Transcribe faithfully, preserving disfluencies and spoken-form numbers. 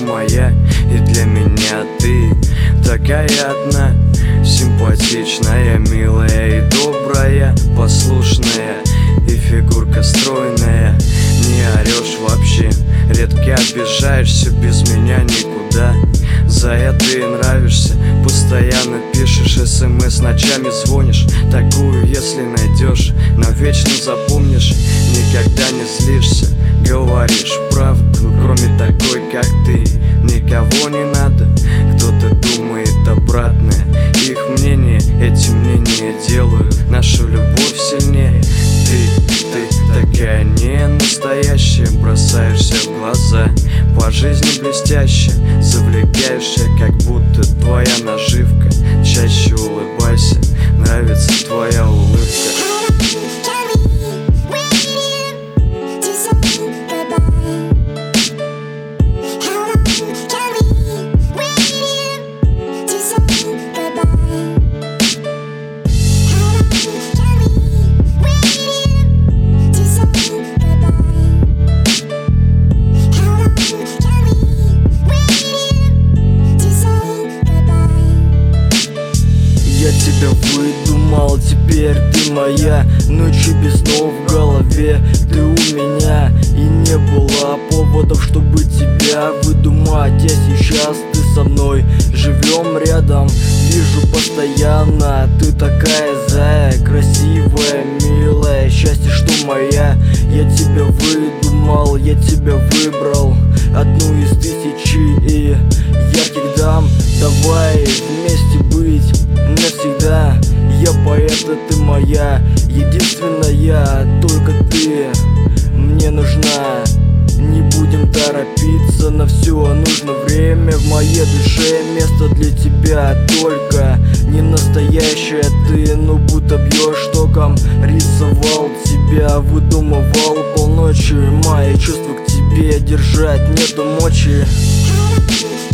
моя, и для меня ты такая одна, симпатичная, милая и добрая, послушная и фигурка стройная. Не орешь вообще, редко обижаешься, без меня никуда. За это и нравишься, постоянно пишешь смс, ночами звонишь. Такую, если найдешь, навечно запомнишь. Никогда не злишься, говоришь правду, кроме такой, как ты. Никого не надо, кто-то думает обратное. Их мнение, эти мнения делают нашу любовь сильнее. Ты, ты такая не настоящая, бросаешься в глаза, по жизни блестящая, завлекающая, как будто твоя наживка. Чаще улыбайся, нравится твоя улыбка. Я тебя выдумал, теперь ты моя. Ночи без снов в голове, ты у меня. И не было поводов, чтобы тебя выдумать. А сейчас ты со мной, живем рядом, вижу постоянно. Ты такая зая, красивая, милая, счастье, что моя. Я тебя выдумал, я тебя выбрал, одну из тысячи и ярких дам. Давай вместе быть навсегда. Я поэт, а ты моя, единственная, только ты мне нужна. Не будем торопиться, на все нужно время. В моей душе место для тебя, только не настоящая ты. Ну будто бьешь током, рисовал тебя, выдумывал полночи. Мои чувства к тебе держать нету мочи.